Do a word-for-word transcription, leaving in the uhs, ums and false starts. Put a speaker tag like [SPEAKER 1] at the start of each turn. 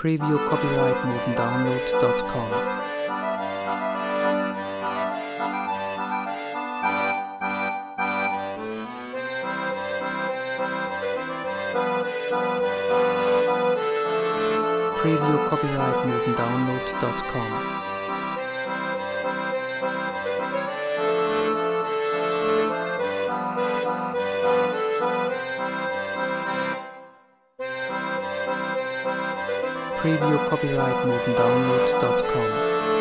[SPEAKER 1] Preview copyright Newton Download dot com. Preview copyright Newton Download dot com. Preview copyright Newton Download dot com.